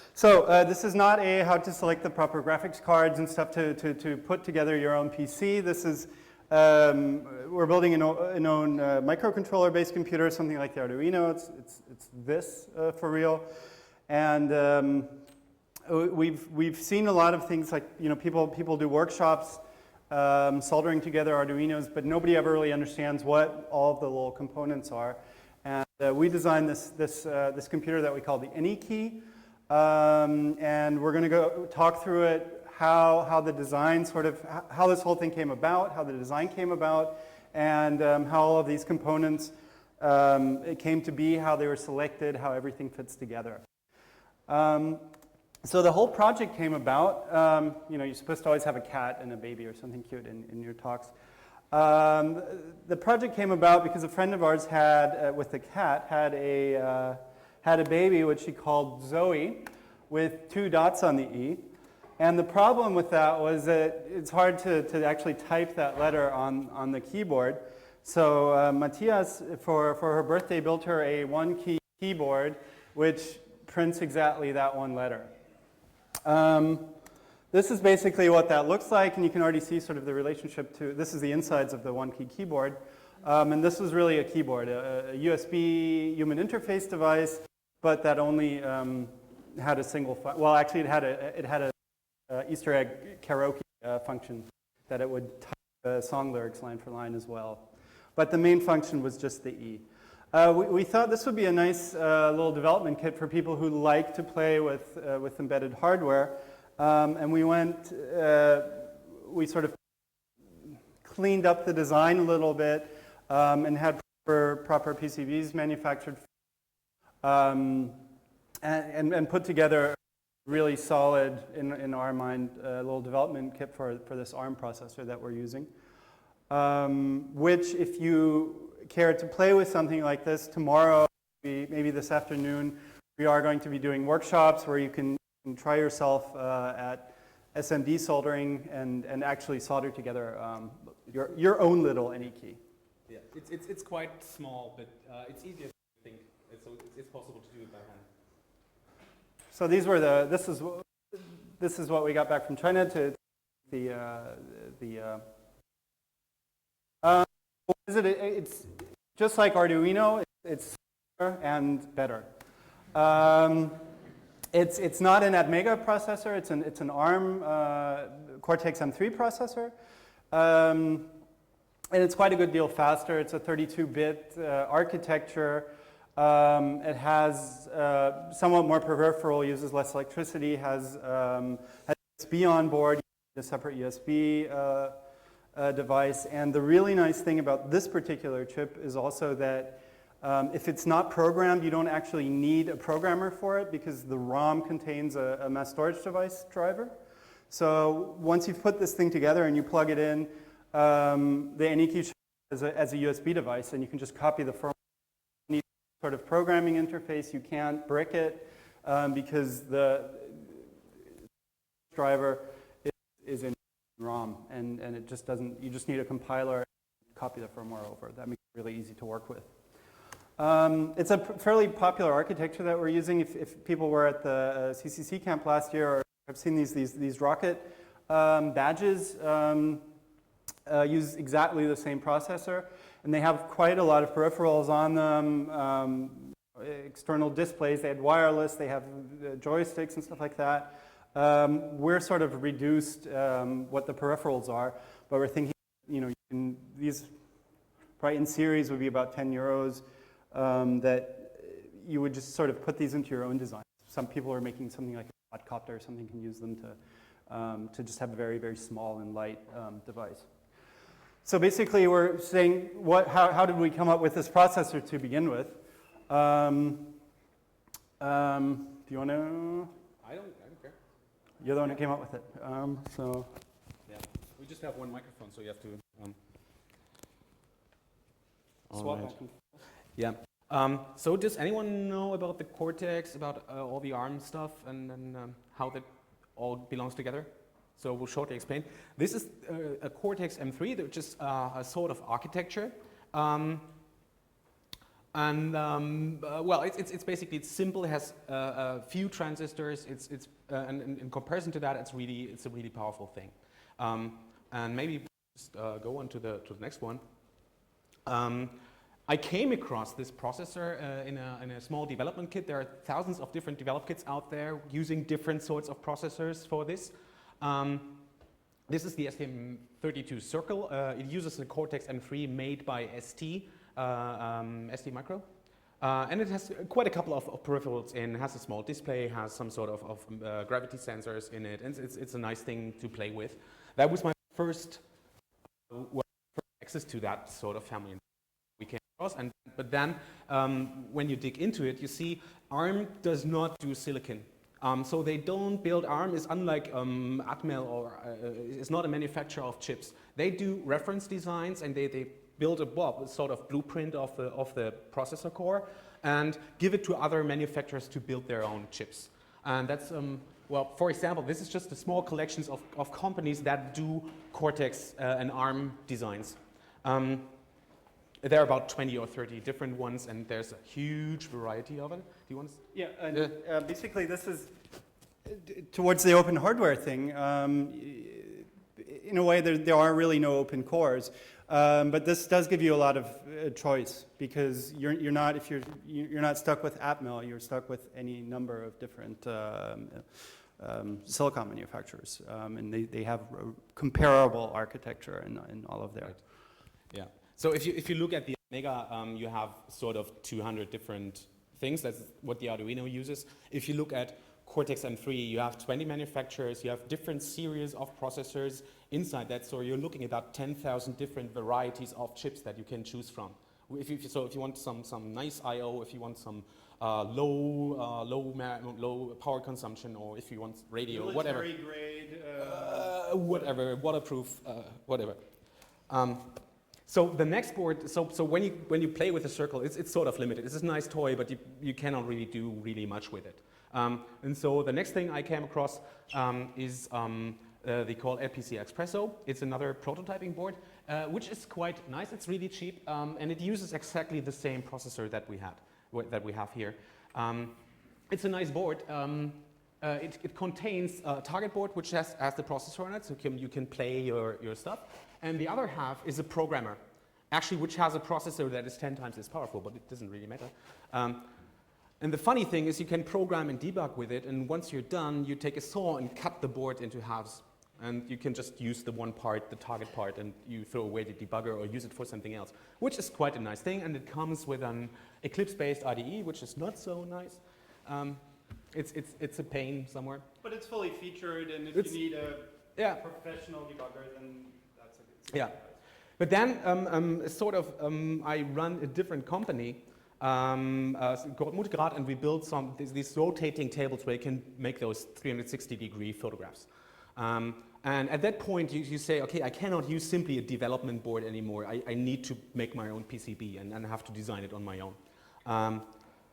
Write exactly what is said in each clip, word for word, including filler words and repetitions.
So uh, this is not a how to select the proper graphics cards and stuff to, to, to put together your own P C. This is, um, we're building an, an own uh, microcontroller-based computer, something like the Arduino. It's, it's, it's this uh, for real. And um, we've, we've seen a lot of things like, you know, people, people do workshops um, soldering together Arduinos, but nobody ever really understands what all of the little components are. And uh, we designed this, this, uh, this computer that we call the AnyKey. Um, and we're going to go talk through it, how, how the design sort of, how this whole thing came about, how the design came about, and um, how all of these components um, it came to be, how they were selected, how everything fits together. Um, so the whole project came about, um, you know, you're supposed to always have a cat and a baby or something cute in, in your talks. Um, the project came about because a friend of ours had, uh, with the cat, had a, uh, had a baby which she called Zoe with two dots on the E. And the problem with that was that it's hard to, to actually type that letter on, on the keyboard. So uh, Matthias, for, for her birthday, built her a one-key keyboard which prints exactly that one letter. Um, this is basically what that looks like, and you can already see sort of the relationship to, this is the insides of the one-key keyboard. Um, and this was really a keyboard, a, a U S B human interface device, but that only um, had a single, well actually it had a, it had a uh, Easter egg karaoke uh, function that it would type uh, song lyrics line for line as well. But the main function was just the E. Uh, we, we thought this would be a nice uh, little development kit for people who like to play with, uh, with embedded hardware. Um, and we went, uh, we sort of cleaned up the design a little bit um, and had proper, proper P C Bs manufactured Um, and, and, and put together a really solid, in, in our mind, uh, little development kit for, for this ARM processor that we're using. Um, which, if you care to play with something like this, tomorrow, maybe, maybe this afternoon, we are going to be doing workshops where you can, you can try yourself uh, at S M D soldering and, and actually solder together um, your, your own little AnyKey. Yeah, it's, it's, it's quite small, but uh, it's easier to think. So it's possible to do it by hand. So these were the, this is, this is what we got back from China to the, uh, the, uh, uh, what is it? It's just like Arduino, it's simpler and better. Um, it's, it's not an Atmega processor, it's an, it's an ARM uh, Cortex M three processor. Um, and it's quite a good deal faster. It's a thirty-two bit uh, architecture. Um, it has uh, somewhat more peripheral, uses less electricity, has, um, has U S B on board, a separate U S B uh, uh, device. And the really nice thing about this particular chip is also that um, if it's not programmed, you don't actually need a programmer for it because the ROM contains a, a mass storage device driver. So once you've put this thing together and you plug it in, um, the AnyKey as a, as a U S B device, and you can just copy the firmware. Sort of programming interface. You can't brick it um, because the driver is, is in ROM, and, and it just doesn't, you just need a compiler and copy the firmware over. That makes it really easy to work with. Um, it's a fairly popular architecture that we're using. If, if people were at the uh, C C C camp last year or have seen these, these, these rocket um, badges, um, uh, use exactly the same processor. And they have quite a lot of peripherals on them, um, external displays. They had wireless, they have uh, joysticks and stuff like that. Um, we're sort of reduced um, what the peripherals are, but we're thinking, you know, you can, these probably in series would be about ten euros, um, that you would just sort of put these into your own design. Some people are making something like a quadcopter or something, can use them to, um, to just have a very, very small and light um, device. So basically, we're saying, what, how, how did we come up with this processor to begin with? Um, um, do you want to? I don't, I don't care. You're the one who came up with it. Um, so. Yeah, we just have one microphone, so you have to um, swap. Right. Yeah. Um, so does anyone know about the Cortex, about uh, all the ARM stuff, and, and um, how that all belongs together? So we'll shortly explain. This is uh, a Cortex M three, which is uh, a sort of architecture. Um, And um, uh, well, it's, it's, it's basically it's simple. It has uh, a few transistors. It's it's uh, and in, in comparison to that, it's really it's a really powerful thing. Um, and maybe just uh, go on to the to the next one. Um, I came across this processor uh, in, a, in a small development kit. There are thousands of different develop kits out there using different sorts of processors for this. Um, this is the S T M thirty-two Circle. Uh, it uses a Cortex M three made by S T, uh, um, S T Micro. Uh, and it has quite a couple of, of peripherals in. It has a small display, has some sort of, of uh, gravity sensors in it, and it's, it's a nice thing to play with. That was my first, uh, well, first access to that sort of family. We came across, and but then um, when you dig into it, you see ARM does not do silicon. Um, so they don't build ARM is unlike um, Atmel or uh, is not a manufacturer of chips. They do reference designs and they, they build a well, sort of blueprint of the of the processor core and give it to other manufacturers to build their own chips. And that's um, well, for example, this is just a small collection of, of companies that do Cortex uh, and ARM designs. Um, There are about twenty or thirty different ones, and there's a huge variety of it. Do you want to? Yeah, and Yeah. uh, basically this is uh, d- towards the open hardware thing. Um, y- in a way, there, there are really no open cores, um, but this does give you a lot of uh, choice because you're you're not if you're you're not stuck with Atmel, you're stuck with any number of different um, um, silicon manufacturers, um, and they, they have a comparable architecture in, in all of their. Right. Yeah. So if you if you look at the Omega, um, you have sort of two hundred different things. That's what the Arduino uses. If you look at Cortex M three, you have twenty manufacturers. You have different series of processors inside that. So you're looking at about ten thousand different varieties of chips that you can choose from. If you, so if you want some some nice I O, if you want some uh, low uh, low low power consumption, or if you want radio, Military whatever, grade, uh, whatever, waterproof, uh, whatever. Um, So the next board, so, so when, you, when you play with the Circle, it's, it's sort of limited. It's a nice toy, but you, you cannot really do really much with it. Um, and so the next thing I came across um, is um, uh, they call L P C Expresso. It's another prototyping board, uh, which is quite nice. It's really cheap, um, and it uses exactly the same processor that we had, that we have here. Um, it's a nice board. Um, uh, it, it contains a target board, which has, has the processor on it, so you can, you can play your, your stuff. And the other half is a programmer, actually, which has a processor that is ten times as powerful, but it doesn't really matter. Um, and the funny thing is you can program and debug with it, and once you're done, you take a saw and cut the board into halves. And you can just use the one part, the target part, and you throw away the debugger or use it for something else, which is quite a nice thing. And it comes with an Eclipse-based I D E, which is not so nice. Um, it's, it's, it's a pain somewhere. But it's fully featured, and if It's- you need a Yeah. professional debugger, then that's a good Yeah. But then, um, um, sort of, um, I run a different company um, uh, called Mutgrad, and we build some these, these rotating tables where you can make those three hundred sixty degree photographs. Um, and at that point, you, you say, okay, I cannot use simply a development board anymore. I, I need to make my own P C B and, and have to design it on my own. Um,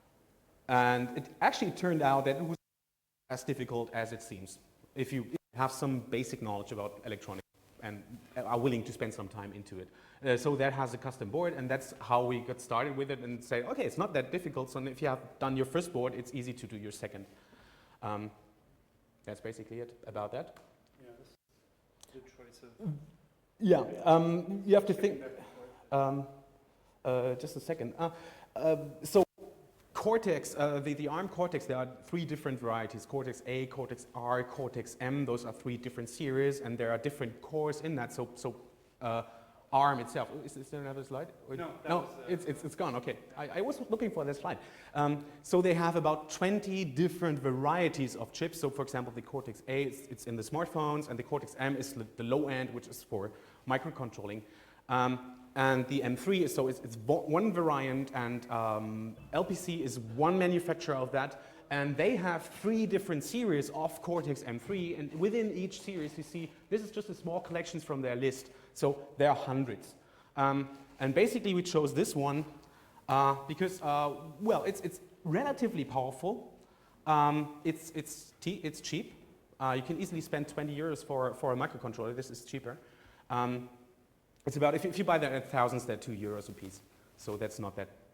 and it actually turned out that it was as difficult as it seems if you have some basic knowledge about electronics and are willing to spend some time into it. Uh, so that has a custom board, and that's how we got started with it and say, okay, it's not that difficult, so if you have done your first board, it's easy to do your second. Um, that's basically it about that. Yeah, this is a good choice of Yeah, um, you have to think, um, uh, just a second. Uh, uh, so Cortex, uh, the, the ARM Cortex, there are three different varieties, Cortex A, Cortex R, Cortex M. Those are three different series, and there are different cores in that. So, so uh, ARM itself, is, is there another slide? Or No, that no was, uh, it's, it's, it's gone, okay. I, I was looking for that slide. Um, so they have about twenty different varieties of chips. So for example, the Cortex A, it's, it's in the smartphones, and the Cortex M is the low end, which is for microcontrolling. Um, And the M three is, so it's, it's one variant, and um, L P C is one manufacturer of that, and they have three different series of Cortex M three, and within each series you see, this is just a small collection from their list, so there are hundreds. Um, and basically we chose this one uh, because, uh, well, it's, it's relatively powerful, um, it's, it's, it's cheap, uh, you can easily spend twenty euros for, for a microcontroller, this is cheaper. Um, It's about, if you, if you buy that at thousands, they're two euros a piece. So that's not that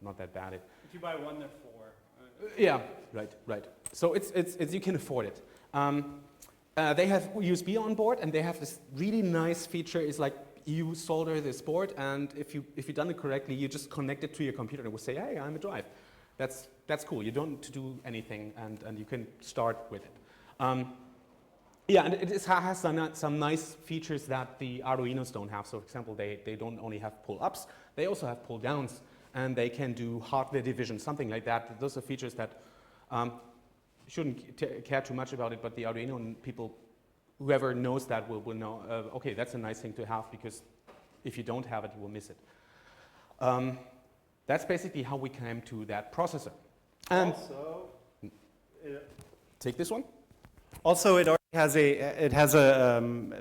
not that bad. It, If you buy one, they're four. yeah, right, right. So it's, it's, it's you can afford it. Um, uh, they have U S B on board, and they have this really nice feature. It's like you solder this board, and if you if you've done it correctly, you just connect it to your computer, and it will say, "Hey, I'm a drive." That's that's cool. You don't need to do anything, and and you can start with it. Um, yeah, and it is, has some, some nice features that the Arduinos don't have. So, for example, they they don't only have pull-ups; they also have pull-downs, and they can do hardware division, something like that. Those are features that um, shouldn't t care too much about it, but the Arduino people, whoever knows that will, will know, uh, okay, that's a nice thing to have, because if you don't have it, you will miss it. Um, that's basically how we came to that processor. And also, it, take this one. also, it already has a, it has a, um,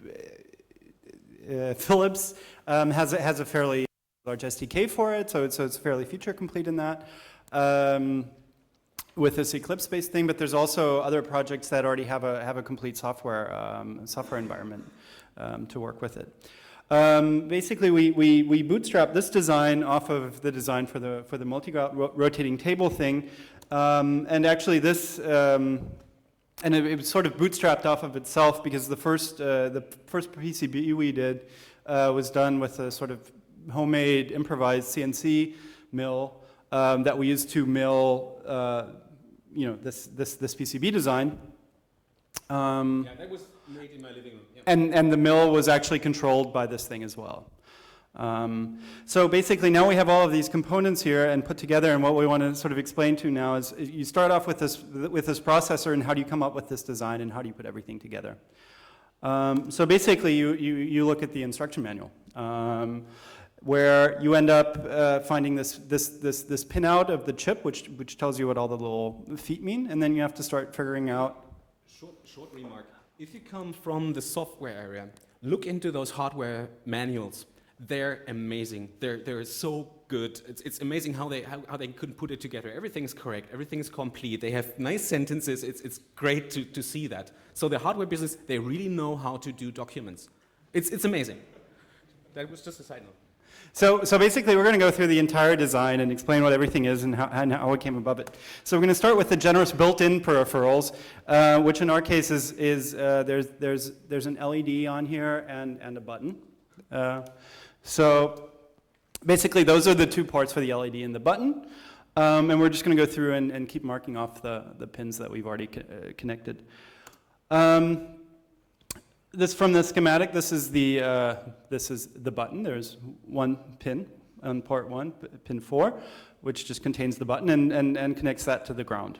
uh, Philips um, has, a, has a fairly large S D K for it, so it's, so it's fairly feature complete in that. Um, with this Eclipse-based thing, but there's also other projects that already have a have a complete software um, software environment um, to work with it. Um, basically, we, we we bootstrap this design off of the design for the for the multi-rotating table thing, um, and actually this um, and it, it was sort of bootstrapped off of itself, because the first uh, the first P C B we did uh, was done with a sort of homemade improvised C N C mill um, that we used to mill. Uh, you know, this, this, this P C B design. Um, yeah, that was made in my living room. Yeah. and, and the mill was actually controlled by this thing as well. Um, so basically now we have all of these components here and put together, and what we want to sort of explain to now is you start off with this, with this processor, and how do you come up with this design, and how do you put everything together. Um, so basically you, you, you look at the instruction manual. Um, where you end up uh, finding this, this, this, this pinout of the chip, which, which tells you what all the little feet mean, and then you have to start figuring out. Short, short remark. If you come from the software area, look into those hardware manuals. They're amazing. They're, they're so good. It's, it's amazing how they, how, how they could put it together. Everything's correct. Everything's complete. They have nice sentences. It's, it's great to, to see that. So the hardware business, they really know how to do documents. It's, it's amazing. That was just a side note. So, so basically, we're going to go through the entire design and explain what everything is and how, and how it came above it. So we're going to start with the generous built-in peripherals, uh, which in our case is, is uh, there's, there's, there's an L E D on here and, and a button. Uh, so basically, those are the two parts for the L E D and the button. Um, and we're just going to go through and, and keep marking off the, the pins that we've already co uh, connected. Um, This from the schematic. This is the uh, this is the button. There's one pin on part one, pin four, which just contains the button and and, and connects that to the ground.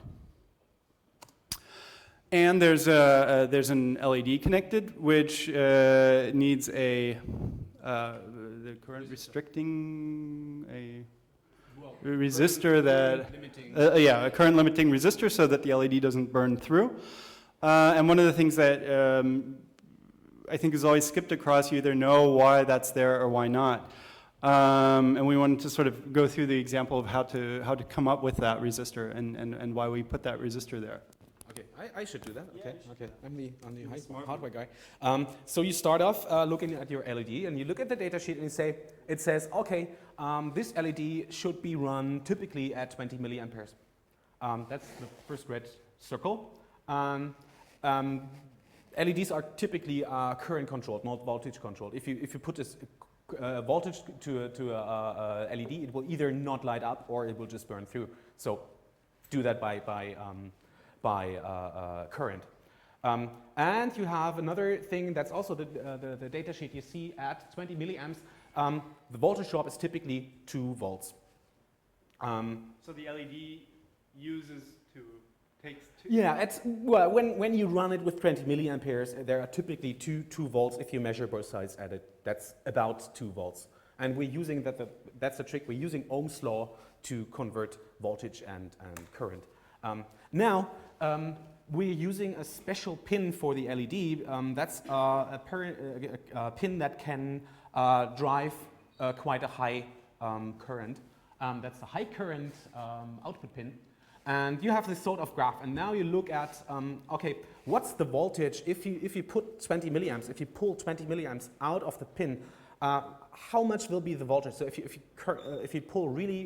And there's a, a there's an L E D connected, which uh, needs a uh, the current restricting a Well, resistor that limiting. uh, yeah a current limiting resistor, so that the L E D doesn't burn through. Uh, and one of the things that um, I think is always skipped across, you either know why that's there or why not. Um, and we wanted to sort of go through the example of how to how to come up with that resistor and, and, and why we put that resistor there. Okay, I, I should do that. Okay, Yeah, okay. I'm the, I'm the high, smart hardware guy. Um, so you start off uh, looking at your L E D, and you look at the data sheet, and you say, it says, okay, um, this L E D should be run typically at twenty milliamperes. Um, that's the first red circle. Um, um, L E Ds are typically uh, current controlled, not voltage controlled. If you if you put this uh, voltage to a, to a, a L E D, it will either not light up or it will just burn through. So do that by by um, by uh, uh, current. Um, and you have another thing that's also the, uh, the the data sheet you see at twenty milliamps. Um, the voltage drop is typically two volts. Um, So the L E D uses to takes two. Yeah, it's, well, when, when you run it with twenty milliamperes, there are typically two, two volts. If you measure both sides at it, that's about two volts. And we're using that, the, that's the trick, we're using Ohm's law to convert voltage and, and current. Um, now, um, we're using a special pin for the L E D. Um, that's uh, a, per, uh, a pin that can uh, drive uh, quite a high um, current. Um, that's the high current um, output pin. And you have this sort of graph, and now you look at, um, okay, what's the voltage if you, if you put twenty milliamps, if you pull twenty milliamps out of the pin, uh, how much will be the voltage? So if you, if you, cur uh, if you pull really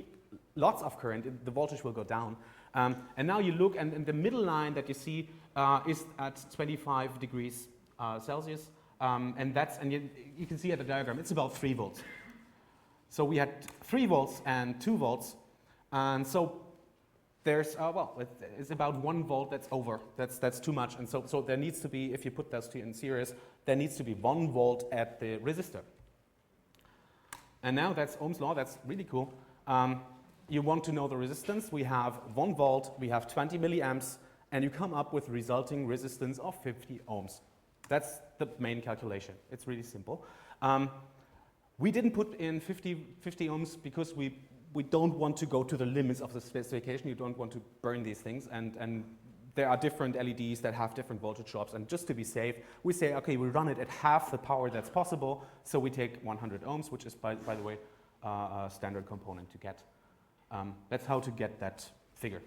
lots of current, it, the voltage will go down. Um, and now you look, and, and the middle line that you see uh, is at twenty-five degrees uh, Celsius, um, and that's, and you, you can see at the diagram, it's about three volts. So we had three volts and two volts, and so there's, uh, well, it, it's about one volt that's over, that's, that's too much, and so, so there needs to be, if you put those two in series, there needs to be one volt at the resistor. And now that's Ohm's law, that's really cool. Um, you want to know the resistance, we have one volt, we have twenty milliamps, and you come up with resulting resistance of fifty ohms. That's the main calculation, it's really simple. Um, we didn't put in fifty, fifty ohms because we, we don't want to go to the limits of the specification, you don't want to burn these things, and, and there are different L E Ds that have different voltage drops, and just to be safe, we say, okay, we run it at half the power that's possible, so we take one hundred ohms, which is, by, by the way, uh, a standard component to get. Um, that's how to get that figure.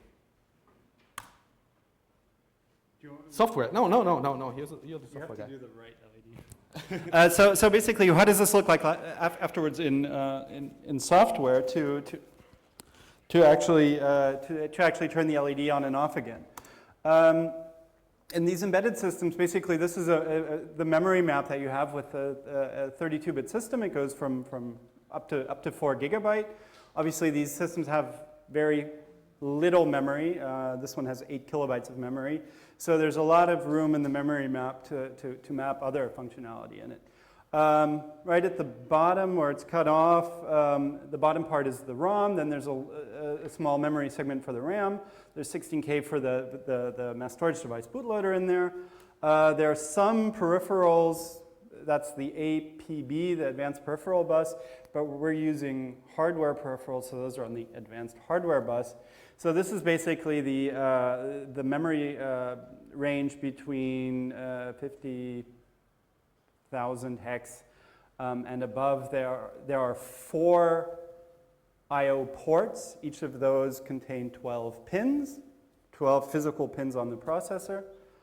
Do you want Software, no, no, no, no, no, here's a, you're the You have software to guy. do the right L E D. uh, so, so basically, how does this look like uh, af afterwards in, uh, in in software to to to actually uh, to, to actually turn the L E D on and off again? Um, in these embedded systems, basically, this is a, a, a, the memory map that you have with a thirty-two bit system. It goes from from up to up to four gigabyte. Obviously, these systems have very little memory. Uh, this one has eight kilobytes of memory. So there's a lot of room in the memory map to, to, to map other functionality in it. Um, right at the bottom where it's cut off, um, the bottom part is the ROM, then there's a, a, a small memory segment for the RAM. There's sixteen K for the, the, the mass storage device bootloader in there. Uh, there are some peripherals, that's the A P B, the advanced peripheral bus, but we're using hardware peripherals, so those are on the advanced hardware bus. So this is basically the, uh, the memory uh, range between uh, fifty thousand hex um, and above. There are, there are four I O ports. Each of those contain twelve pins, twelve physical pins on the processor.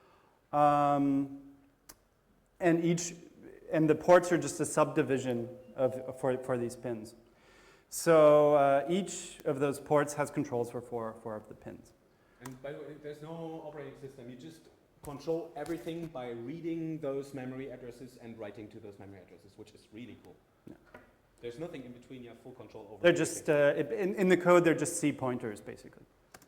Um, and each, and the ports are just a subdivision of, for, for these pins. So uh, each of those ports has controls for four, four of the pins. And by the way, there's no operating system. You just control everything by reading those memory addresses and writing to those memory addresses, which is really cool. Yeah. There's nothing in between. You have full control over. They're just, uh, in, in the code, they're just C pointers, basically.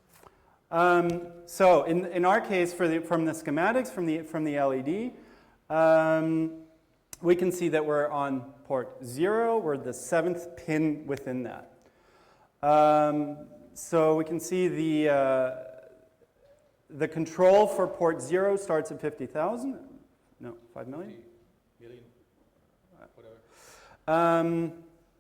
Um, so in, in our case, for the, from the schematics, from the, from the L E D, um, we can see that we're on port zero. We're the seventh pin within that. Um, so we can see the, uh, the control for port zero starts at fifty thousand. No, five million? Million, whatever. Um,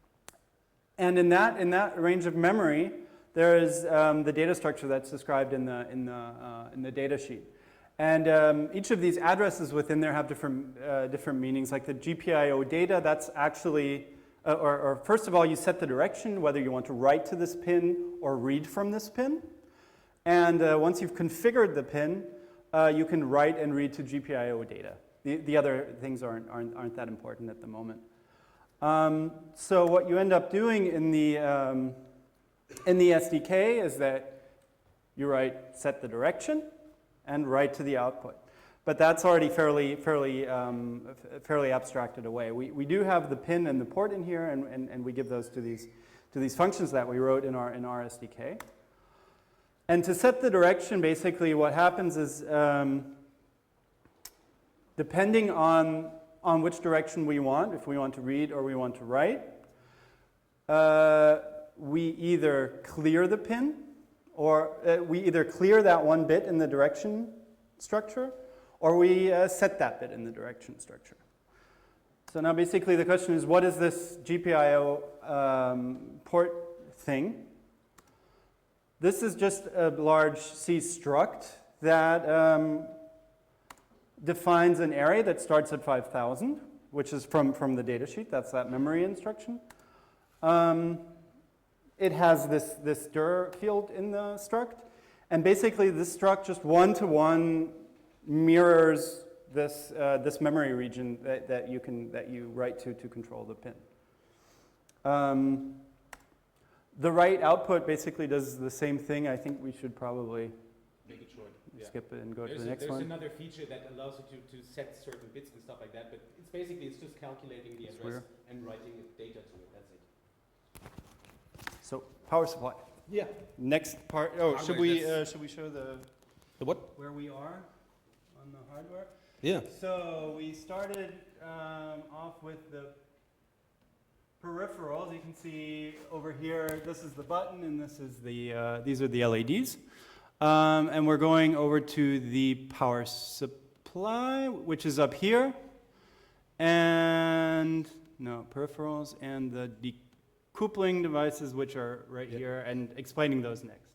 and in that, in that range of memory, there is um, the data structure that's described in the, in the, uh, in the data sheet. And um, each of these addresses within there have different, uh, different meanings. Like the G P I O data, that's actually, uh, or, or first of all, you set the direction, whether you want to write to this pin or read from this pin. And uh, once you've configured the pin, uh, you can write and read to G P I O data. The, the other things aren't, aren't, aren't that important at the moment. Um, so what you end up doing in the, um, in the S D K is that you write set the direction and write to the output. But that's already fairly, fairly, um, fairly abstracted away. We, we do have the pin and the port in here, and, and, and we give those to these, to these functions that we wrote in our, in our S D K. And to set the direction, basically what happens is, um, depending on, on which direction we want, if we want to read or we want to write, uh, we either clear the pin, or uh, we either clear that one bit in the direction structure, or we uh, set that bit in the direction structure. So now basically the question is, what is this G P I O um, port thing? This is just a large C struct that um, defines an array that starts at five thousand, which is from, from the data sheet. That's that memory instruction. Um, It has this, this dir field in the struct. And basically, this struct just one-to-one mirrors this, uh, this memory region that, that, you can, that you write to to control the pin. Um, The right output basically does the same thing. I think we should probably Make it short. Yeah. skip it and go There's to the a- next there's one. another feature that allows you to, to set certain bits and stuff like that, but it's basically it's just calculating the That's address weird. and writing data to it. That's it. So power supply. Yeah. Next part. Oh, should Hardware, we that's- uh, should we show the The what? where we are on the hardware? Yeah. So we started um, off with the peripherals. You can see over here. This is the button, and this is the uh, these are the L E Ds. Um, and we're going over to the power supply, which is up here, and no peripherals and the decoupling devices, which are right Yep. here, and explaining those next.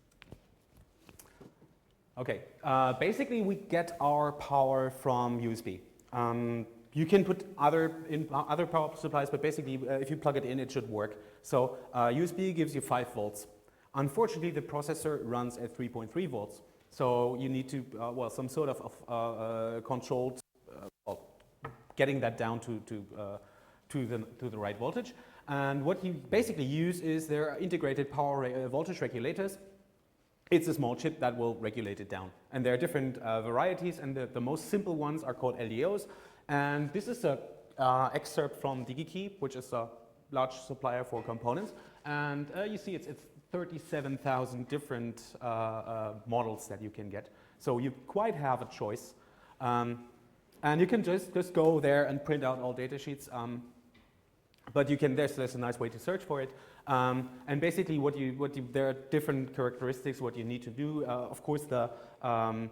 Okay, uh, basically we get our power from U S B. Um, you can put other in uh, other power supplies, but basically uh, if you plug it in, it should work. So uh, U S B gives you five volts. Unfortunately, the processor runs at three point three volts. So you need to, uh, well, some sort of, of uh, uh, controlled, uh, well, getting that down to, to, uh, to, the, to the right voltage. And what you basically use is there are integrated power re uh, voltage regulators. It's a small chip that will regulate it down. And there are different uh, varieties, and the, the most simple ones are called L D Os. And this is a uh, excerpt from DigiKey, which is a large supplier for components. And uh, you see it's, it's thirty-seven thousand different uh, uh, models that you can get. So you quite have a choice. Um, and you can just, just go there and print out all data sheets. Um, but you can, there's, there's a nice way to search for it. Um, and basically what you, what you, there are different characteristics, what you need to do. Uh, of course, the, um,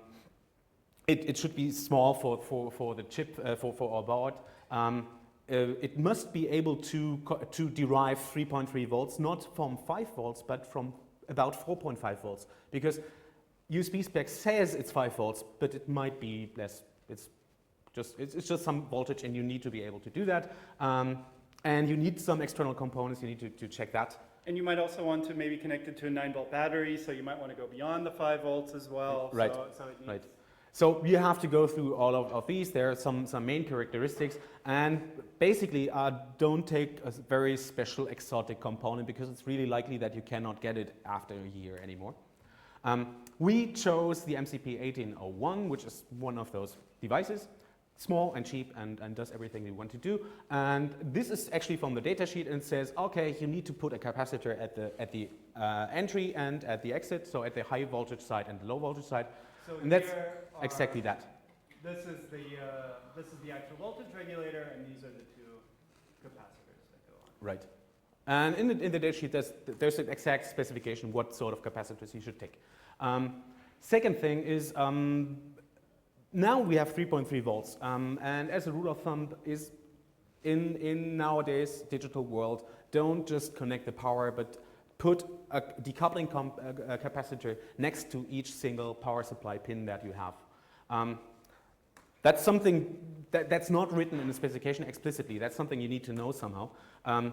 it, it should be small for, for, for the chip, uh, for, for our board. Um, uh, it must be able to, to derive three point three volts, not from five volts, but from about four point five volts. Because U S B spec says it's five volts, but it might be less. It's just, it's, it's just some voltage, and you need to be able to do that. Um, And you need some external components, you need to, to check that. And you might also want to maybe connect it to a nine volt battery, so you might want to go beyond the five volts as well. Right, So, so it needs right. So you have to go through all of, of these. There are some, some main characteristics, and basically uh, don't take a very special exotic component, because it's really likely that you cannot get it after a year anymore. Um, we chose the M C P eighteen oh one, which is one of those devices. Small and cheap, and, and does everything you want to do. And this is actually from the datasheet, and says, okay, you need to put a capacitor at the, at the uh, entry and at the exit, so at the high voltage side and the low voltage side. So And that's here are- exactly that. This is the uh, this is the actual voltage regulator, and these are the two capacitors that go on. Right. And in the, in the datasheet, there's, there's an exact specification what sort of capacitors you should take. Um, second thing is, um, now we have three point three volts, um, and as a rule of thumb is in, in nowadays digital world, don't just connect the power, but put a decoupling comp a, a capacitor next to each single power supply pin that you have. Um, that's something that, that's not written in the specification explicitly. That's something you need to know somehow. Um,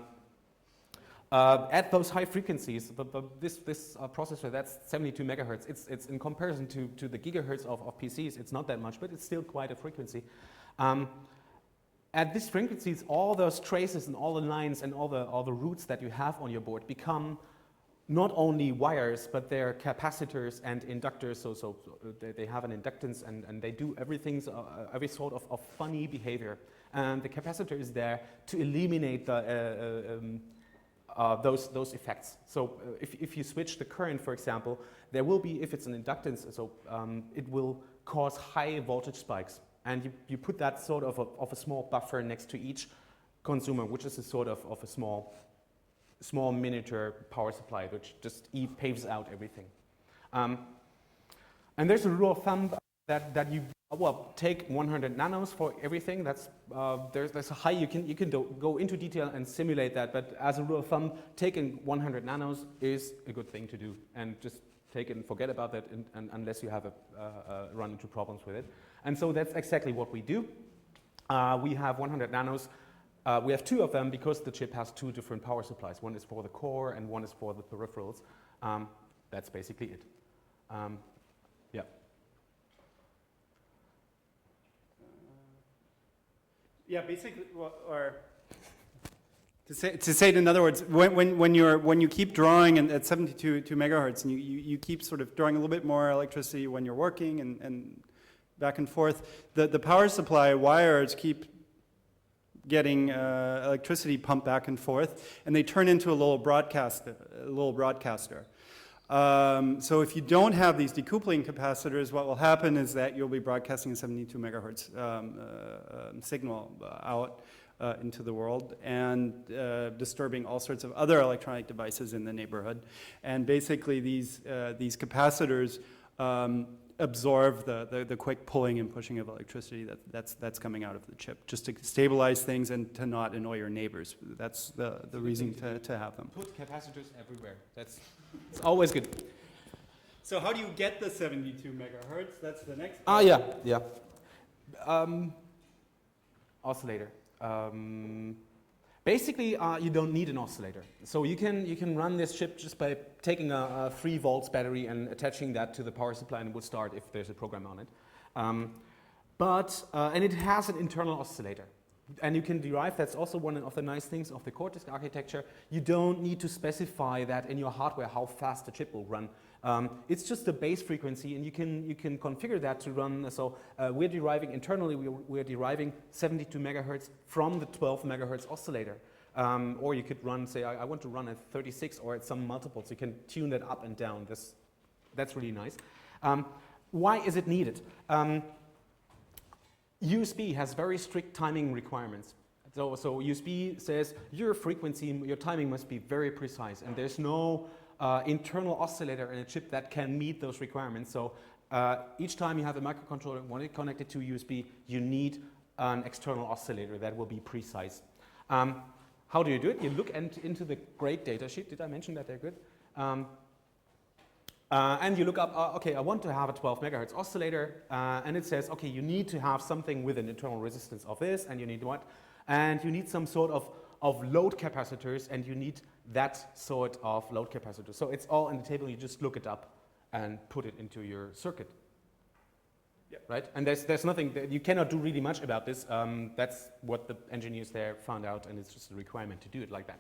Uh, at those high frequencies, but, but this, this uh, processor, that's seventy-two megahertz, it's, it's in comparison to, to the gigahertz of, of P Cs, it's not that much, but it's still quite a frequency. Um, at these frequencies, all those traces and all the lines and all the, all the routes that you have on your board become not only wires, but they're capacitors and inductors, so, so they, they have an inductance, and, and they do everything, uh, every sort of, of funny behavior. And the capacitor is there to eliminate the uh, uh, um, Uh, those, those effects. So uh, if, if you switch the current, for example, there will be, if it's an inductance, so um, it will cause high voltage spikes. And you, you put that sort of a, of a small buffer next to each consumer, which is a sort of, of a small, small miniature power supply, which just e paves out everything. Um, and there's a rule of thumb that, that you well, take one hundred nanos for everything. That's uh, there's, there's a high, you can, you can do, go into detail and simulate that, but as a rule of thumb, taking one hundred nanos is a good thing to do, and just take it and forget about that in, and, unless you have a, uh, uh, run into problems with it. And so that's exactly what we do. Uh, we have one hundred nanos. Uh, we have two of them because the chip has two different power supplies. One is for the core and one is for the peripherals. Um, that's basically it. Um, yeah. Yeah, basically, well, or to To say, to say it in other words, when, when, when, you're, when you keep drawing in, at seventy-two two megahertz and you, you, you keep sort of drawing a little bit more electricity when you're working and, and back and forth, the, the power supply wires keep getting uh, electricity pumped back and forth, and they turn into a little broadcaster. A little broadcaster. Um, so if you don't have these decoupling capacitors, what will happen is that you'll be broadcasting a seventy-two megahertz um, uh, um, signal out uh, into the world and uh, disturbing all sorts of other electronic devices in the neighborhood. And basically these, uh, these capacitors um, absorb the, the, the quick pulling and pushing of electricity that, that's, that's coming out of the chip, just to stabilize things and to not annoy your neighbors. That's the, the reason to, to have them. Put capacitors everywhere. That's it's always good. So how do you get the seventy-two megahertz? That's the next Ah, part. yeah, yeah. Um, oscillator. Um, basically, uh, you don't need an oscillator. So you can you can run this chip just by taking a, a three volts battery and attaching that to the power supply, and it would start if there's a program on it. Um, but uh, and it has an internal oscillator. And you can derive, that's also one of the nice things of the Cortex architecture, you don't need to specify that in your hardware how fast the chip will run. Um, it's just the base frequency, and you can, you can configure that to run. So uh, we're deriving, internally we're, we're deriving seventy-two megahertz from the twelve megahertz oscillator. Um, or you could run, say, I, I want to run at thirty-six or at some multiples. You can tune that up and down. This, that's really nice. Um, why is it needed? Um, U S B has very strict timing requirements. So, so U S B says your frequency, your timing must be very precise, and there's no uh, internal oscillator in a chip that can meet those requirements. So uh, each time you have a microcontroller want it connected to U S B, you need an external oscillator that will be precise. Um, how do you do it? You look ent into the great data sheet. Did I mention that they're good? Um, Uh, and you look up, uh, okay, I want to have a twelve megahertz oscillator, uh, and it says, okay, you need to have something with an internal resistance of this, and you need what? And you need some sort of, of load capacitors, and you need that sort of load capacitor. So it's all on the table, you just look it up and put it into your circuit. Yep. Right? And there's, there's nothing, that you cannot do really much about this. Um, that's what the engineers there found out, and it's just a requirement to do it like that.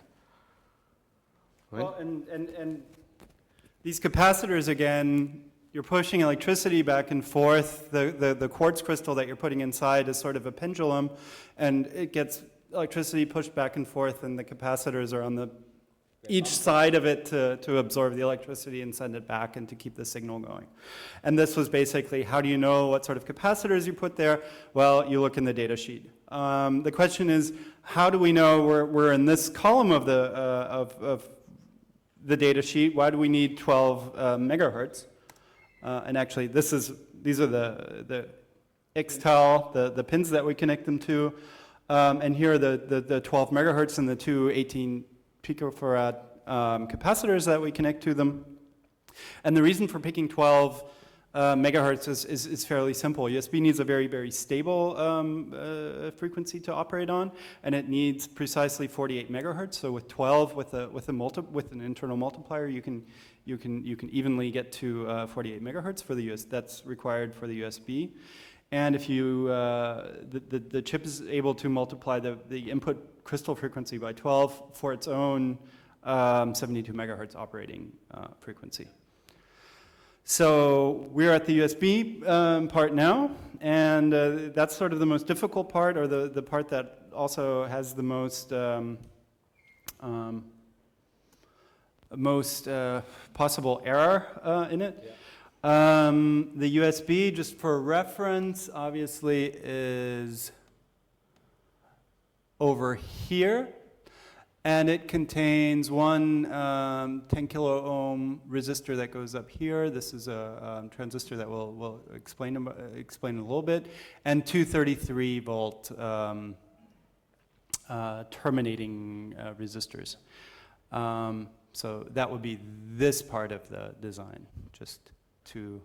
Right? Well, and, and, and these capacitors, again, you're pushing electricity back and forth. The, the, the quartz crystal that you're putting inside is sort of a pendulum, and it gets electricity pushed back and forth, and the capacitors are on the each side of it to, to absorb the electricity and send it back and to keep the signal going. And this was basically, how do you know what sort of capacitors you put there? Well, you look in the data sheet. Um, the question is, how do we know we're, we're in this column of the, uh, of, of the data sheet? Why do we need twelve uh, megahertz? Uh, and actually, this is, these are the, the X T E L, the, the pins that we connect them to. Um, and here are the, the, the twelve megahertz and the two eighteen picofarad um, capacitors that we connect to them. And the reason for picking twelve uh, megahertz is, is, is fairly simple. U S B needs a very, very stable um, uh, frequency to operate on, and it needs precisely forty-eight megahertz. So with twelve, with a with a multi with an internal multiplier, you can you can you can evenly get to uh, forty-eight megahertz for the U S. That's required for the U S B. And if you uh, the, the the chip is able to multiply the the input crystal frequency by twelve for its own um, seventy-two megahertz operating uh, frequency. So we're at the U S B um, part now, and uh, that's sort of the most difficult part, or the, the part that also has the most um, um, most uh, possible error uh, in it. Yeah. Um, the U S B, just for reference, obviously is over here. And it contains one um, ten kilo ohm resistor that goes up here. This is a um, transistor that we'll, we'll explain, uh, explain in a little bit. And two thirty-three volt um, uh, terminating uh, resistors. Um, so that would be this part of the design, just to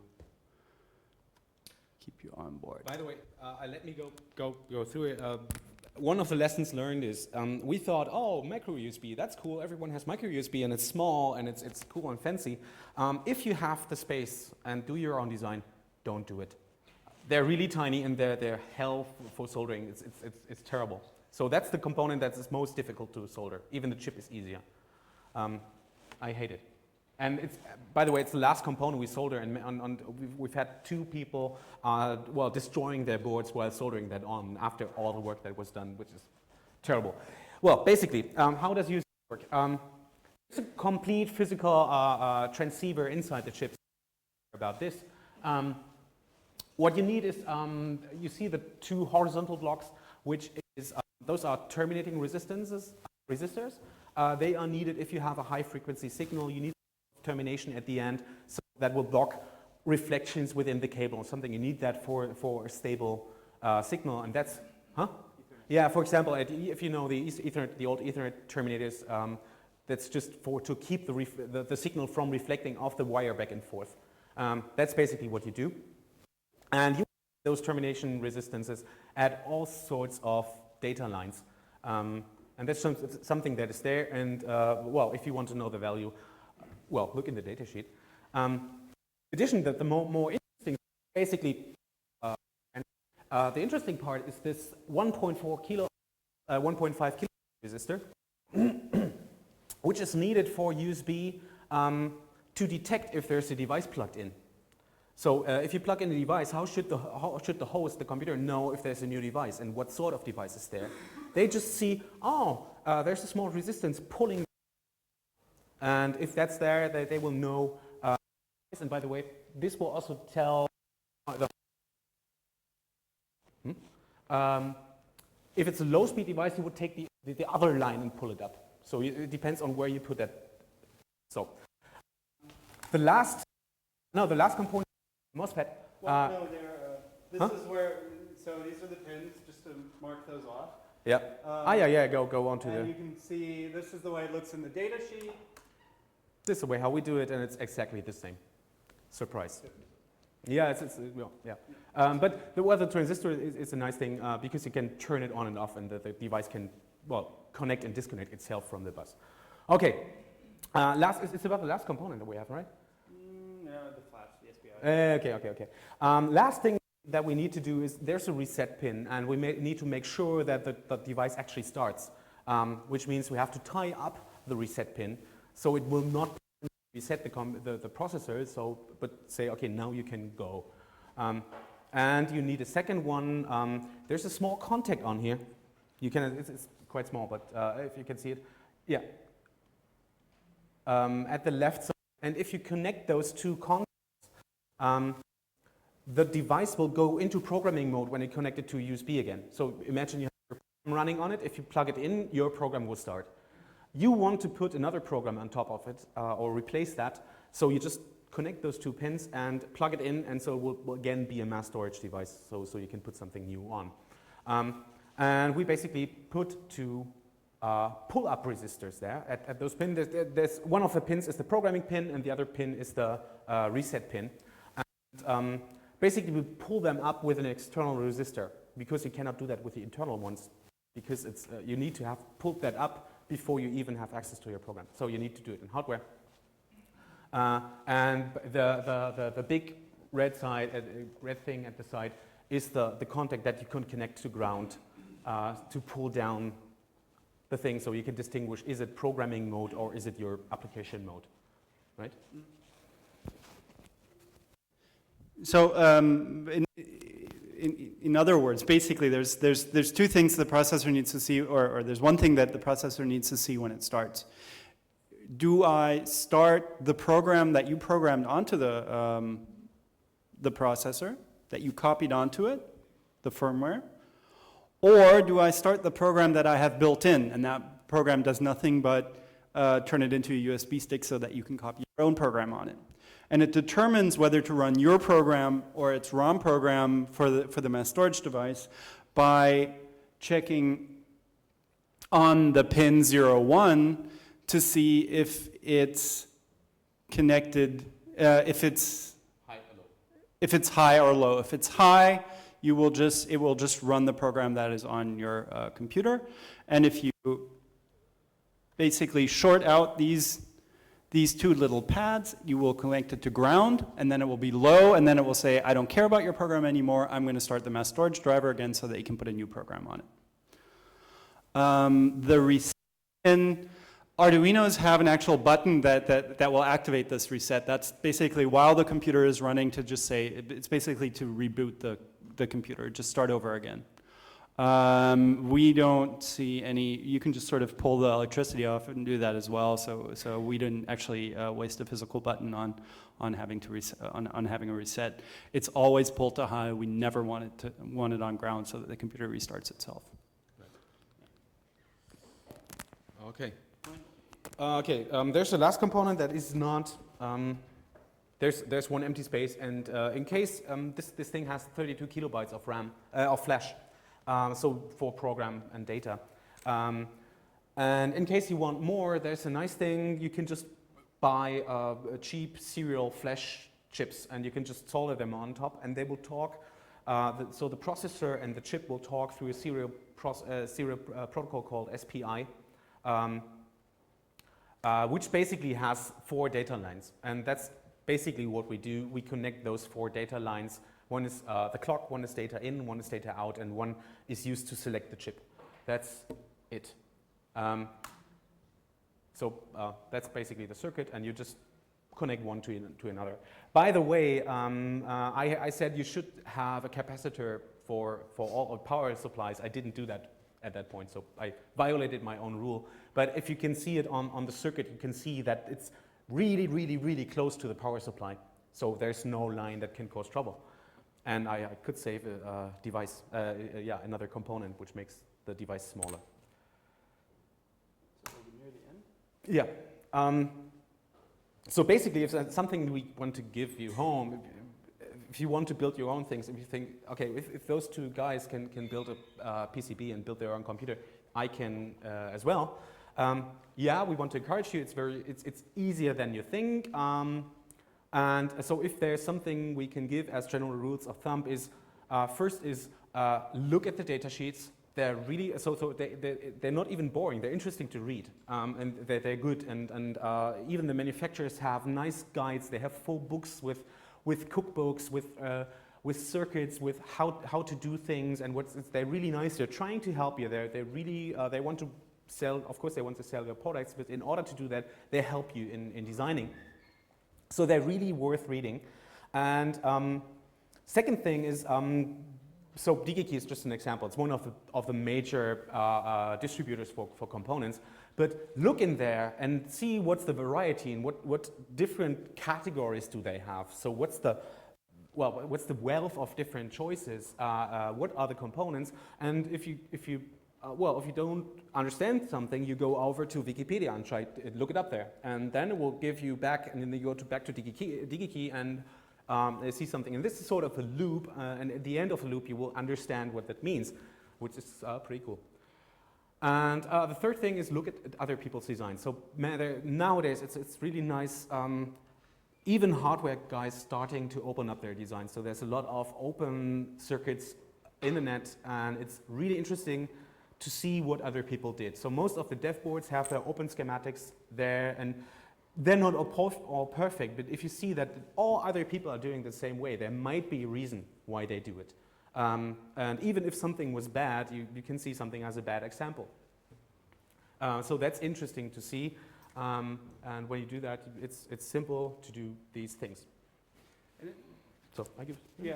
keep you on board. By the way, uh, let me go, go, go through it. Uh, One of the lessons learned is um, we thought, oh, micro U S B, that's cool. Everyone has micro U S B, and it's small, and it's, it's cool and fancy. Um, if you have the space and do your own design, don't do it. They're really tiny, and they're, they're hell for soldering. It's, it's, it's, it's terrible. So that's the component that is most difficult to solder. Even the chip is easier. Um, I hate it. And it's, by the way, it's the last component we solder, and on, on, we've, we've had two people, uh, well, destroying their boards while soldering that on after all the work that was done, which is terrible. Well, basically, um, how does U S B work? Um, it's a complete physical uh, uh, transceiver inside the chip. About this. Um, what you need is, um, you see the two horizontal blocks, which is, uh, those are terminating resistances, resistors. Uh, they are needed if you have a high frequency signal. You need termination at the end, so that will block reflections within the cable or something. You need that for, for a stable uh, signal, and that's, huh? Ethernet. Yeah, for example, at, if you know the Ethernet, the old Ethernet terminators, um, that's just for to keep the, ref the, the signal from reflecting off the wire back and forth. Um, that's basically what you do. And you those termination resistances at all sorts of data lines. Um, and that's some, something that is there. And, uh, well, if you want to know the value, well, look in the data sheet. Um, in addition, that the more, more interesting, basically, uh, and, uh, the interesting part is this one point four kilo, uh, one point five kilo resistor, which is needed for U S B um, to detect if there's a device plugged in. So uh, if you plug in a device, how should, the, how should the host, the computer, know if there's a new device and what sort of device is there? They just see, oh, uh, there's a small resistance pulling. And if that's there, they, they will know. Uh, and by the way, this will also tell the hmm? um, if it's a low-speed device, you would take the, the, the other line and pull it up. So it depends on where you put that. So the last, no, the last component, MOSFET. Well, uh, no, they're, uh, this huh? is where, so these are the pins, just to mark those off. Yeah. Um, ah, yeah, yeah, go, go on to and the, you can see, this is the way it looks in the data sheet. this is the way how we do it, and it's exactly the same. Surprise. Yeah, it's, it's uh, well, yeah. Um, but the, well, the transistor is, is a nice thing uh, because you can turn it on and off, and the, the device can, well, connect and disconnect itself from the bus. Okay, uh, last, it's about the last component that we have, right? Mm, no, the flash, the S P I. Uh, okay, okay, okay. Um, last thing that we need to do is there's a reset pin, and we may need to make sure that the, the device actually starts, um, which means we have to tie up the reset pin so it will not reset the, com the, the processor, so, but say, okay, now you can go. Um, and you need a second one. Um, there's a small contact on here. You can, it's, it's quite small, but uh, if you can see it, yeah. Um, at the left side, and if you connect those two contacts, um, the device will go into programming mode when it connected to U S B again. So imagine you have your program running on it. If you plug it in, your program will start. You want to put another program on top of it uh, or replace that, so you just connect those two pins and plug it in, and so it will, will again be a mass storage device, so, so you can put something new on. Um, and we basically put two uh, pull-up resistors there at, at those pins. There's, there's one of the pins is the programming pin, and the other pin is the uh, reset pin. And, um, basically, we pull them up with an external resistor, because you cannot do that with the internal ones, because it's, uh, you need to have pulled that up before you even have access to your program. So you need to do it in hardware. Uh, and the, the, the, the big red side, uh, red thing at the side is the, the contact that you can connect to ground uh, to pull down the thing, so you can distinguish, is it programming mode or is it your application mode, right? So um, in, in, in other words, basically there's, there's, there's two things the processor needs to see, or, or there's one thing that the processor needs to see when it starts. Do I start the program that you programmed onto the, um, the processor, that you copied onto it, the firmware, or do I start the program that I have built in, and that program does nothing but uh, turn it into a U S B stick so that you can copy your own program on it? And it determines whether to run your program or its ROM program for the, for the mass storage device by checking on the pin zero one to see if it's connected, uh, if it's high or low. If it's high or low. If it's high, you will just, it will just run the program that is on your uh, computer. And if you basically short out these These two little pads, you will connect it to ground, and then it will be low, and then it will say, I don't care about your program anymore, I'm going to start the mass storage driver again so that you can put a new program on it. Um, the reset, and Arduinos have an actual button that, that, that will activate this reset. That's basically while the computer is running to just say, it's basically to reboot the, the computer, just start over again. Um, we don't see any, you can just sort of pull the electricity off and do that as well, so, so we didn't actually uh, waste a physical button on, on, having to reset, on, on having a reset. It's always pulled to high. We never want it, to, want it on ground so that the computer restarts itself. Okay. Uh, okay, um, there's the last component that is not, um, there's, there's one empty space, and uh, in case um, this, this thing has thirty-two kilobytes of RAM, uh, of flash, um, so for program and data. Um, and in case you want more, there's a nice thing, you can just buy uh, cheap serial flash chips, and you can just solder them on top, and they will talk, uh, the, so the processor and the chip will talk through a serial, pros, uh, serial uh, protocol called S P I. Um, Uh, which basically has four data lines, and that's basically what we do. We connect those four data lines. One is uh, the clock, one is data in, one is data out, and one is used to select the chip. That's it. Um, so uh, that's basically the circuit, and you just connect one to, to another. By the way, um, uh, I, I said you should have a capacitor for, for all power supplies. I didn't do that at that point, so I violated my own rule. But if you can see it on, on the circuit, you can see that it's really, really, really close to the power supply. So there's no line that can cause trouble. And I, I could save a, a device, uh, yeah, another component which makes the device smaller. So we're near the end? Yeah. Um, so basically, if that's something we want to give you home, if you want to build your own things, if you think, okay, if, if those two guys can, can build a uh, P C B and build their own computer, I can uh, as well. Um, yeah, we want to encourage you. It's very, it's, it's easier than you think. Um, and so if there's something we can give as general rules of thumb is, uh, first is uh, look at the data sheets. They're really, so, so they, they, they're not even boring. They're interesting to read, um, and they're, they're good. And, and uh, even the manufacturers have nice guides. They have full books with with cookbooks, with, uh, with circuits, with how, how to do things, and what's, they're really nice. They're trying to help you. They're, they're really, uh, they want to sell, of course they want to sell their products, but in order to do that, they help you in, in designing. So they're really worth reading. And um, second thing is, um, so DigiKey is just an example. It's one of the, of the major uh, uh, distributors for, for components. But look in there and see what's the variety and what, what different categories do they have. So what's the, well, what's the wealth of different choices? Uh, uh, what are the components? And if you, if you uh, well, if you don't understand something, you go over to Wikipedia and try to look it up there. And then it will give you back, and then you go to back to DigiKey, DigiKey and um, see something. And this is sort of a loop, uh, and at the end of the loop, you will understand what that means, which is uh, pretty cool. And uh, the third thing is look at, at other people's designs. So man, nowadays, it's, it's really nice, um, even hardware guys starting to open up their designs. So there's a lot of open circuits in the net, and it's really interesting to see what other people did. So most of the dev boards have their open schematics there, and they're not all, all perfect, but if you see that all other people are doing the same way, there might be a reason why they do it. Um, and even if something was bad, you, you can see something as a bad example. Uh, so that's interesting to see. Um, and when you do that, it's, it's simple to do these things. So I give. Yeah.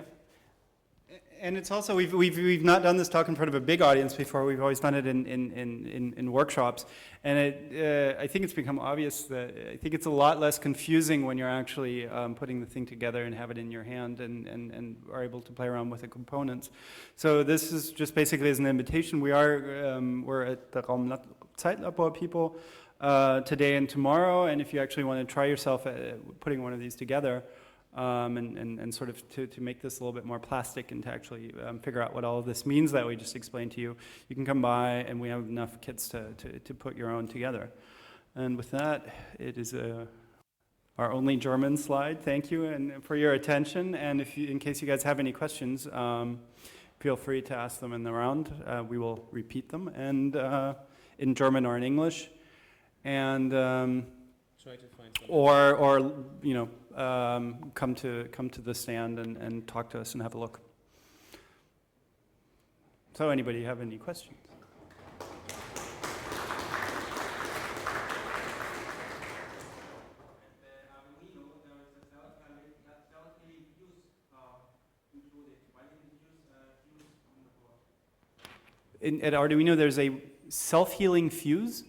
And it's also, we've, we've, we've not done this talk in front of a big audience before. We've always done it in, in, in, in workshops. And it, uh, I think it's become obvious that I think it's a lot less confusing when you're actually um, putting the thing together and have it in your hand and, and, and are able to play around with the components. So this is just basically as an invitation. We are, um, we're at the Raum Zeitlabor people uh, today and tomorrow. And if you actually want to try yourself at putting one of these together, Um, and, and, and sort of to, to make this a little bit more plastic and to actually um, figure out what all of this means that we just explained to you, you can come by and we have enough kits to, to, to put your own together. And with that, it is a, our only German slide. Thank you and for your attention. And if you, in case you guys have any questions, um, feel free to ask them in the round. Uh, we will repeat them and uh, in German or in English. And um, Try to find or, or you know, um, come to come to the stand and, and talk to us and have a look. So, anybody have any questions? in, at Arduino there's a self-healing fuse.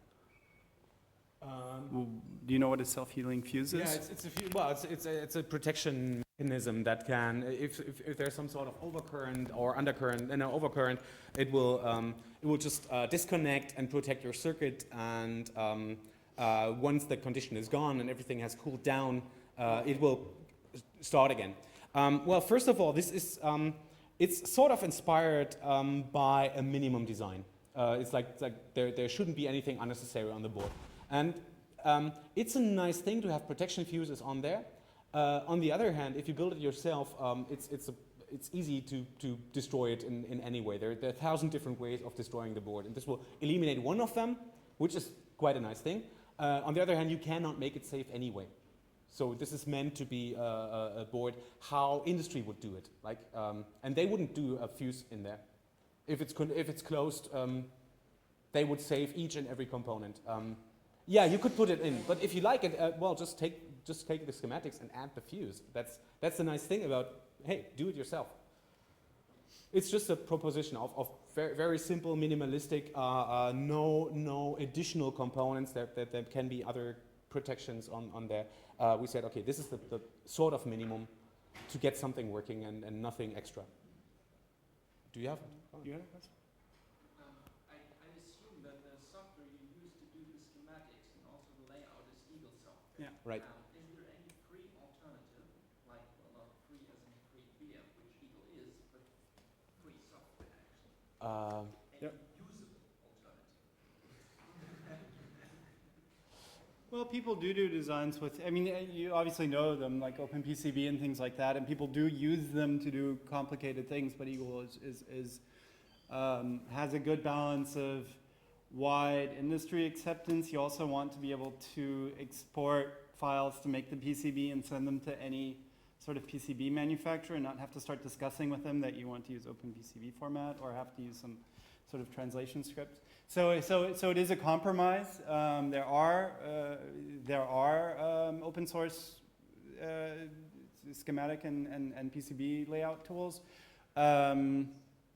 Um, Do you know what a self-healing fuse is? Yeah, it's, it's a few, well, it's, it's, a, it's a protection mechanism that can, if, if, if there's some sort of overcurrent or undercurrent, no, overcurrent, it will, um, it will just uh, disconnect and protect your circuit, and um, uh, once the condition is gone and everything has cooled down, uh, it will start again. Um, well, first of all, this is, um, it's sort of inspired um, by a minimum design. Uh, it's like, it's like there, there shouldn't be anything unnecessary on the board. And Um, it's a nice thing to have protection fuses on there. Uh, on the other hand, if you build it yourself, um, it's, it's, a, it's easy to, to destroy it in, in any way. There, there are a thousand different ways of destroying the board, and this will eliminate one of them, which is quite a nice thing. Uh, on the other hand, you cannot make it safe anyway. So this is meant to be a, a, a board how industry would do it. Like, um, and they wouldn't do a fuse in there. If it's, con if it's closed, um, they would save each and every component. Um, Yeah, you could put it in, but if you like it, uh, well, just take just take the schematics and add the fuse. That's that's the nice thing about, hey, do it yourself. It's just a proposition of, of very, very simple, minimalistic, uh, uh, no no additional components. That, that there can be other protections on on there. Uh, we said, okay, this is the, the sort of minimum to get something working and, and nothing extra. Do you have? Oh, you have a question? Right. Um, is there any free alternative, like, well, not free as in free beer, which Eagle is, but free software actually? Um, Any yep. usable alternative? Well, people do do designs with, I mean, you obviously know them, like OpenPCB and things like that, and people do use them to do complicated things, but Eagle is, is, is um, has a good balance of wide industry acceptance. You also want to be able to export files to make the P C B and send them to any sort of P C B manufacturer and not have to start discussing with them that you want to use OpenPCB format or have to use some sort of translation script. So, so, so it is a compromise. Um, there are, uh, there are um, open source uh, schematic and, and, and P C B layout tools. Um,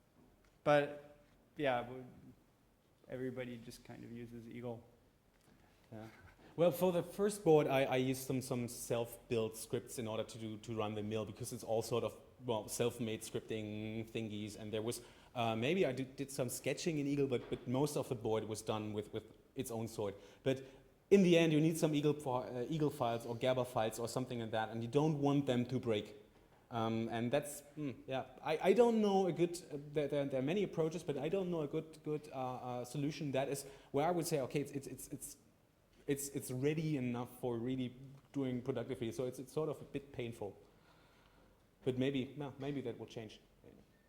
but yeah, everybody just kind of uses Eagle. Yeah. Well, for the first board, I, I used some, some self-built scripts in order to do, to run the mill, because it's all sort of, well, self-made scripting thingies, and there was, uh, maybe I did, did some sketching in Eagle, but, but most of the board was done with, with its own sort. But in the end, you need some Eagle, uh, Eagle files or Gerber files or something like that, and you don't want them to break. Um, and that's, mm, yeah, I, I don't know a good, uh, there, there, there are many approaches, but I don't know a good, good uh, uh, solution that is where I would say, okay, it's, it's, it's, it's It's, it's ready enough for really doing productively, so it's, it's sort of a bit painful. But maybe, no, maybe that will change. Uh,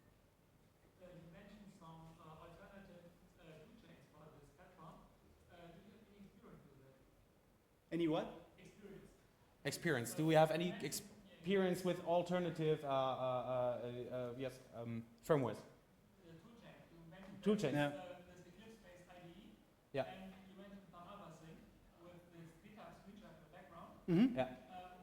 you mentioned some uh, alternative uh, tool chains for the Spectrum. Uh, do you have any experience with that? Any what? Experience. Experience. Do we have any experience with alternative, uh, uh, uh, uh, yes, um, firmwares? The tool chain. You mentioned Tool chain. Yeah. uh, this Eclipse-based I D E. Yeah. And you mentioned some other thing with this GitHub screenshot in the background. Mm-hmm. Yeah. Um,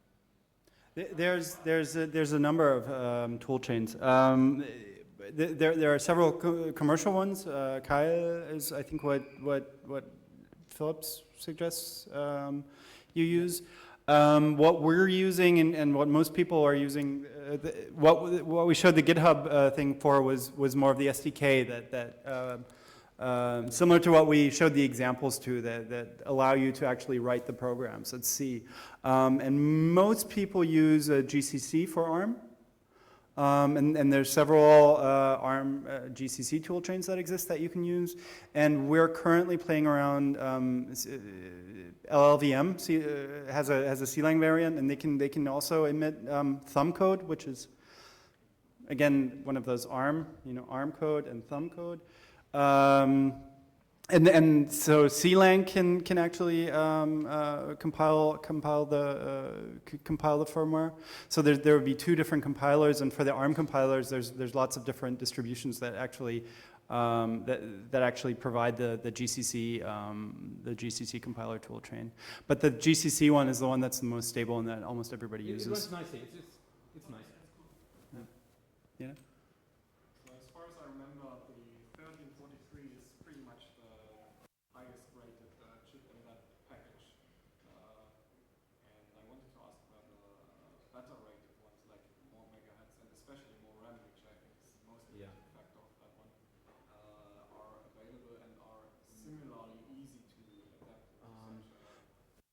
Th- There's there's a, there's a number of um, tool chains. Um, th- there there are several co commercial ones. Uh, Kaya is I think what what what Philips suggests um, you use. Um, what we're using and, and what most people are using, uh, the, what what we showed the GitHub uh, thing for was was more of the S D K that that. Uh, Um, similar to what we showed the examples to that, that allow you to actually write the programs at C. Um, and most people use a G C C for ARM. Um, and, and there's several uh, ARM uh, G C C tool chains that exist that you can use. And we're currently playing around, um, L L V M C, uh, has a, has a C lang variant, and they can, they can also emit um, thumb code, which is, again, one of those ARM, you know, ARM code and thumb code. Um, and and so C lang can can actually um, uh, compile compile the uh, compile the firmware. So there there would be two different compilers, and for the ARM compilers, there's there's lots of different distributions that actually um, that that actually provide the the G C C um, the G C C compiler tool chain. But the G C C one is the one that's the most stable and that almost everybody It, uses. it runs nicely. It's, it's, it's nice. Yeah. So as far as I remember, the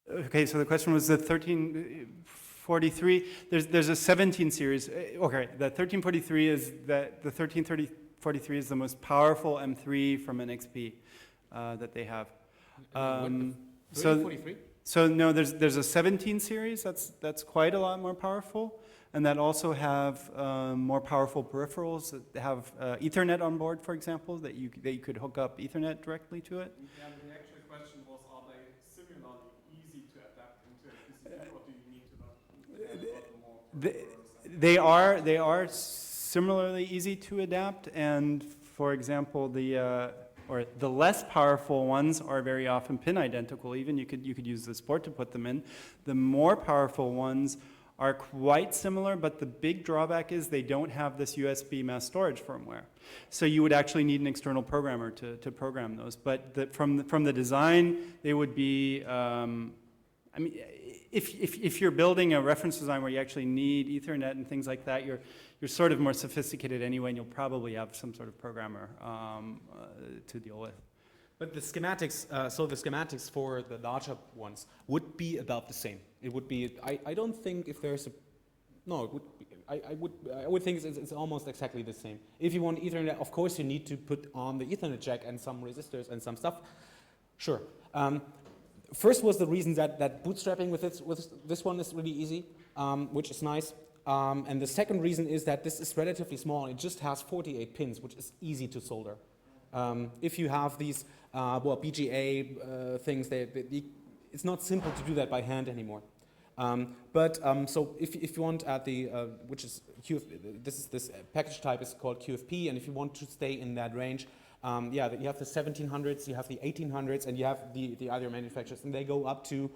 Okay, so the question was the thirteen forty-three. There's there's a seventeen series. Uh, Okay, the thirteen forty-three is that the thirteen forty-three is the most powerful M three from N X P uh, that they have. Um, so forty-three? so no, there's there's a seventeen series that's that's quite a lot more powerful, and that also have um, more powerful peripherals that have uh, Ethernet on board, for example, that you that you could hook up Ethernet directly to it. Yeah, the actual question was, are they similarly easy to adapt into a P C B, or do you need to uh, add more They, peripherals? they are they are similarly easy to adapt, and for example, the uh, or the less powerful ones are very often pin identical. Even you could you could use this port to put them in. The more powerful ones are quite similar, but the big drawback is they don't have this U S B mass storage firmware. So you would actually need an external programmer to, to program those. But the, from, the, from the design, they would be, um, I mean, if, if, if you're building a reference design where you actually need Ethernet and things like that, you're, you're sort of more sophisticated anyway, and you'll probably have some sort of programmer um, uh, to deal with. But the schematics, uh, so the schematics for the larger ones would be about the same. It would be, I, I don't think if there's a, no, it would be, I, I would I would think it's, it's almost exactly the same. If you want Ethernet, of course you need to put on the Ethernet jack and some resistors and some stuff. Sure. Um, first was the reason that, that bootstrapping with this, with this one is really easy, um, which is nice. Um, and the second reason is that this is relatively small. It just has forty-eight pins, which is easy to solder. Um, if you have these uh, well, B G A uh, things, they, they, they, it's not simple to do that by hand anymore. Um, but um, so if, if you want at the, uh, which is Q F, this is this package type is called Q F P, and if you want to stay in that range, um, yeah, you have the seventeen hundreds, you have the eighteen hundreds, and you have the, the other manufacturers, and they go up to,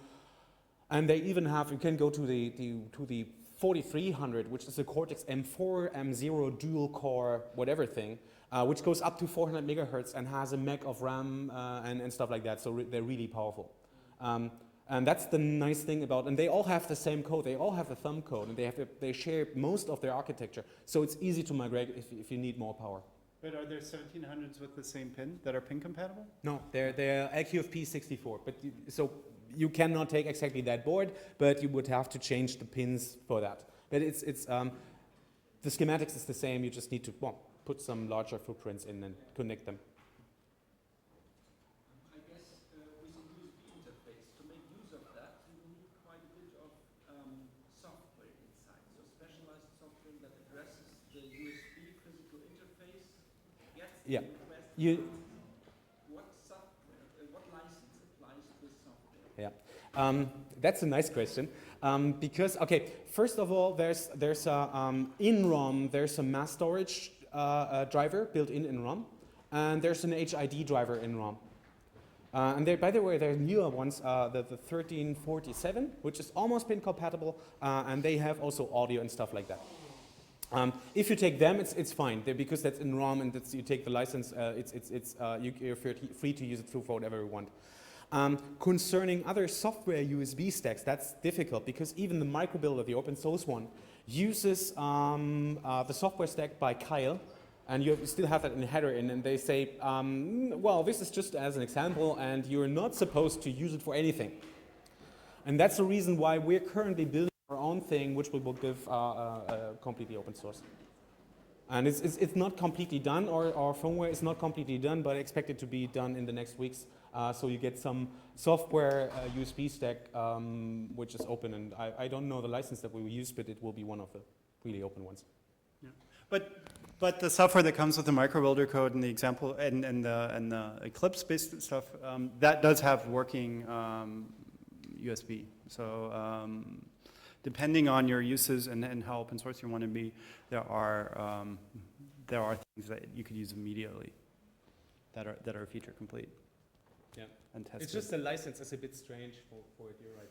and they even have, you can go to the, the to the forty-three hundred, which is a Cortex M four, M zero dual core, whatever thing. Uh, which goes up to four hundred megahertz and has a meg of RAM uh, and, and stuff like that, so re they're really powerful. Um, and that's the nice thing about, and they all have the same code, they all have the thumb code, and they have the, they share most of their architecture, so it's easy to migrate if, if you need more power. But are there seventeen hundreds with the same pin that are pin compatible? No, they're, they're L Q F P sixty-four, but you, so you cannot take exactly that board, but you would have to change the pins for that. But it's, it's um, the schematics is the same, you just need to, well, put some larger footprints in and connect them. I guess uh, with a U S B interface, to make use of that, you need quite a bit of um, software inside. So specialized software that addresses the U S B physical interface, gets the Yeah. request. You, What software, uh, what license applies to this software? Yeah, um, that's a nice question. Um, because, okay, first of all, there's, there's a, um, in ROM, there's a mass storage uh, uh, driver built in in ROM, and there's an H I D driver in ROM. Uh, and there, by the way, there are newer ones, uh, the, the thirteen forty-seven, which is almost pin compatible, uh, and they have also audio and stuff like that. Um, if you take them, it's, it's fine, They're, because that's in ROM and that's, you take the license, uh, it's, it's, it's, uh, you, you're free to use it through for whatever you want. Um, concerning other software U S B stacks, that's difficult because even the microbuilder, the open source one, uses um, uh, the software stack by Kyle, and you still have that in the header in, and they say, um, well, this is just as an example, and you're not supposed to use it for anything. And that's the reason why we're currently building our own thing, which we will give uh, uh, uh, completely open source. And it's, it's, it's not completely done, or our firmware is not completely done, but I expect it to be done in the next weeks. Uh, so you get some software uh, U S B stack, um, which is open, and I, I don't know the license that we will use, but it will be one of the really open ones. Yeah. But, but the software that comes with the microbuilder code and the example and, and the, and the Eclipse-based stuff, um, that does have working um, U S B. So um, depending on your uses and, and how open source you want to be, there are, um, there are things that you could use immediately that are, that are feature complete. Yeah. And tested. It's just the license is a bit strange for, for it, you're right.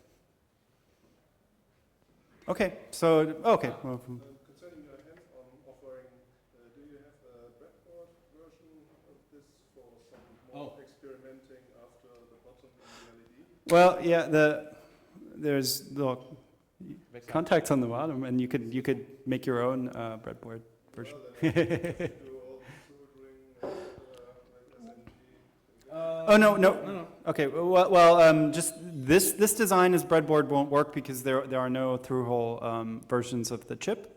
Okay, so, okay. Well, Uh, concerning your hands-on offering, uh, do you have a breadboard version of this for some more Oh. experimenting after the bottom in the L E D? well, yeah, the, there's the contacts on the bottom, and you could, you could make your own uh, breadboard version. Well, then I have to do all the soldering and, uh, with S M G. Oh, no, no, No, no. Okay, well, well um, just this, this design as breadboard won't work because there, there are no through-hole um, versions of the chip.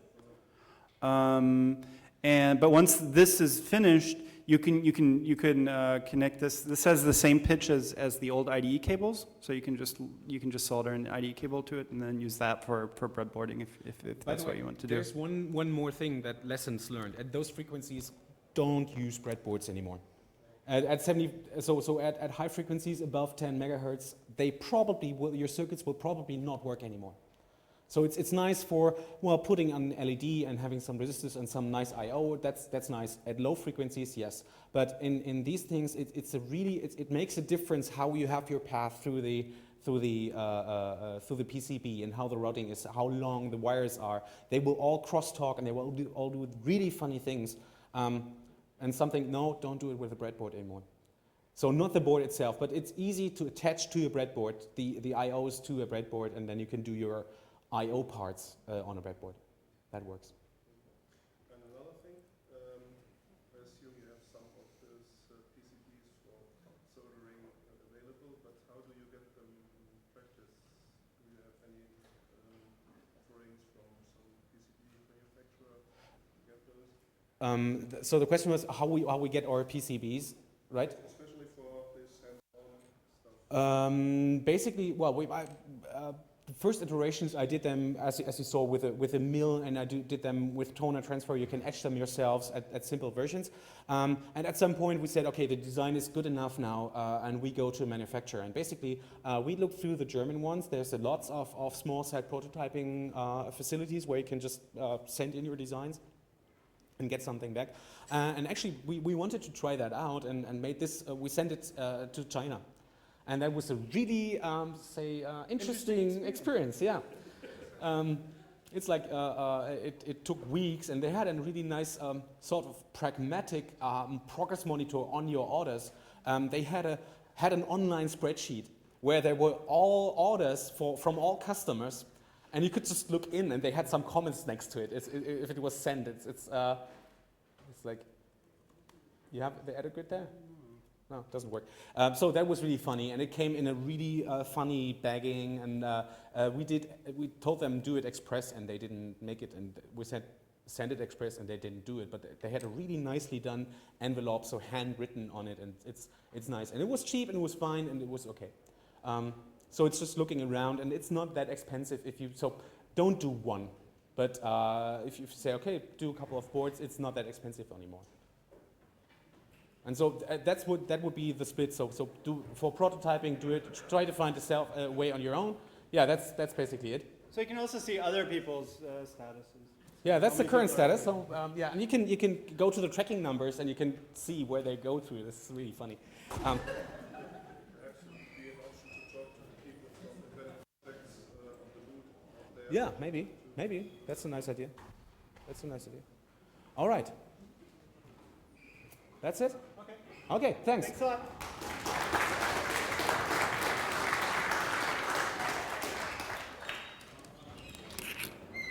Um, and, but once this is finished, you can, you can, you can uh, connect this. This has the same pitch as, as the old I D E cables, so you can just, you can just solder an I D E cable to it and then use that for, for breadboarding if, if, if By that's the what way, you want to do. There's one, one more thing that lessons learned. At those frequencies, don't use breadboards anymore. At, at seventy, so so at, at high frequencies above ten megahertz, they probably will, your circuits will probably not work anymore. So it's it's nice for, well, putting an L E D and having some resistors and some nice I O. That's that's nice at low frequencies, yes. But in, in these things, it, it's a really it, it makes a difference how you have your path through the through the uh, uh, uh, through the P C B and how the routing is, how long the wires are. They will all crosstalk and they will do, all do really funny things. Um, and something, no, don't do it with a breadboard anymore. So not the board itself, but it's easy to attach to your breadboard, the, the I Os to a breadboard, and then you can do your I O parts uh, on a breadboard. That works. And another thing, um, I assume you have some of those uh, P C Bs for soldering uh, available, but how do you get them in practice? Do you have any um, offerings from some P C B manufacturer to get those? Um, th so the question was how we, how we get our P C Bs, right? Especially for this hands-on stuff. Um, basically, well, we, I, uh, the first iterations I did them, as, as you saw, with a, with a mill, and I do, did them with toner transfer. You can etch them yourselves at, at simple versions. Um, and at some point we said, okay, the design is good enough now, uh, and we go to a manufacturer. And basically, uh, we looked through the German ones. There's a lots of, of small-site prototyping uh, facilities where you can just uh, send in your designs and get something back. Uh, and actually, we, we wanted to try that out and, and made this, uh, we sent it uh, to China. And that was a really, um, say, uh, interesting, interesting experience, yeah. Um, it's like, uh, uh, it, it took weeks, and they had a really nice um, sort of pragmatic um, progress monitor on your orders. Um, they had, a, had an online spreadsheet where there were all orders for, from all customers, and you could just look in, and they had some comments next to it. It's, it if it was sent, it's, it's, uh, it's like, you have the edit grid there? No, it doesn't work. Um, so that was really funny, and it came in a really uh, funny bagging, and uh, uh, we did. We told them do it express, and they didn't make it, and we said send it express, and they didn't do it. But they had a really nicely done envelope, so handwritten on it, and it's it's nice, and it was cheap, and it was fine, and it was okay. Um, so it's just looking around, and it's not that expensive if you. So don't do one, but uh, if you say okay, do a couple of boards, it's not that expensive anymore. And so th that's what that would be the split. So so do for prototyping, do it. Try to find a self uh, way on your own. Yeah, that's that's basically it. So you can also see other people's uh, statuses. Yeah, that's How the many current people are status. So um, yeah, and you can you can go to the tracking numbers and you can see where they go through. This is really funny. Um, Perhaps it would be an option to talk to the people from the benefits uh, of the boot out there. yeah, maybe maybe that's a nice idea. That's a nice idea. All right. That's it. Okay. Okay. Thanks. Thanks a lot.